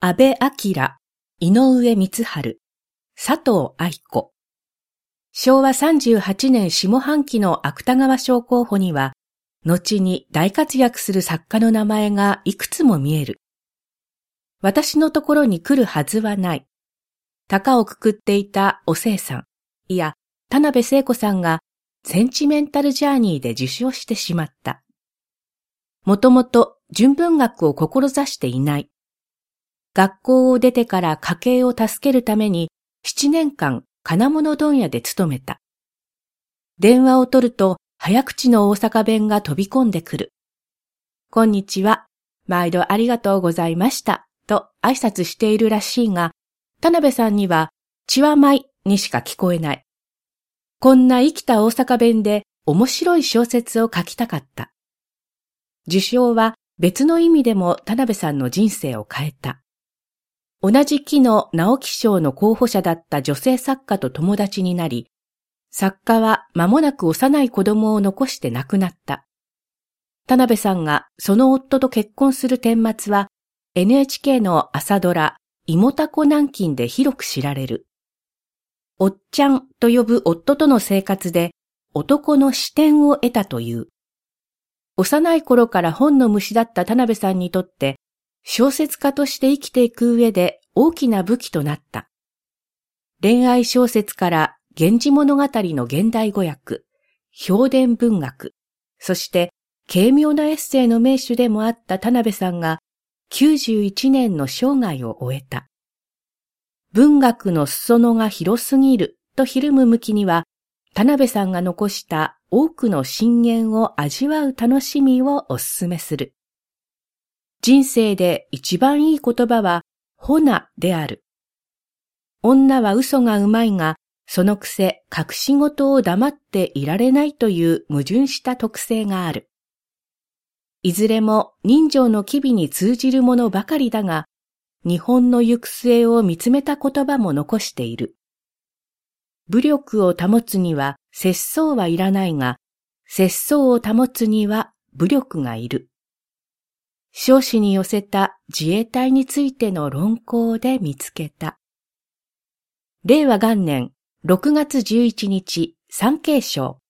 安倍昭、井上光晴、佐藤愛子。昭和38年下半期の芥川賞候補には、後に大活躍する作家の名前がいくつも見える。私のところに来るはずはない。高をくくっていたおせいさん、いや、田辺聖子さんがセンチメンタルジャーニーで受賞してしまった。もともと純文学を志していない。学校を出てから家計を助けるために7年間金物問屋で勤めた。電話を取ると早口の大阪弁が飛び込んでくる。こんにちは、毎度ありがとうございました、と挨拶しているらしいが、田辺さんにはちわまいにしか聞こえない。こんな生きた大阪弁で面白い小説を書きたかった。受賞は別の意味でも田辺さんの人生を変えた。同じ期の直木賞の候補者だった女性作家と友達になり、作家は間もなく幼い子供を残して亡くなった。田辺さんがその夫と結婚する顛末は NHK の朝ドラ芋たこ南京で広く知られる。おっちゃんと呼ぶ夫との生活で男の視点を得たという。幼い頃から本の虫だった田辺さんにとって小説家として生きていく上で大きな武器となった。恋愛小説から源氏物語の現代語訳、評伝文学、そして軽妙なエッセイの名手でもあった田辺さんが91年の生涯を終えた。文学の裾野が広すぎるとひるむ向きには、田辺さんが残した多くの箴言を味わう楽しみをお勧めする。人生で一番いい言葉は、ほなである。女は嘘がうまいが、そのくせ隠し事を黙っていられないという矛盾した特性がある。いずれも人情の機微に通じるものばかりだが、日本の行く末を見つめた言葉も残している。武力を保つには節操はいらないが、節操を保つには武力がいる。彰子に寄せた自衛隊についての論考で見つけた。令和元年6月11日、産経省。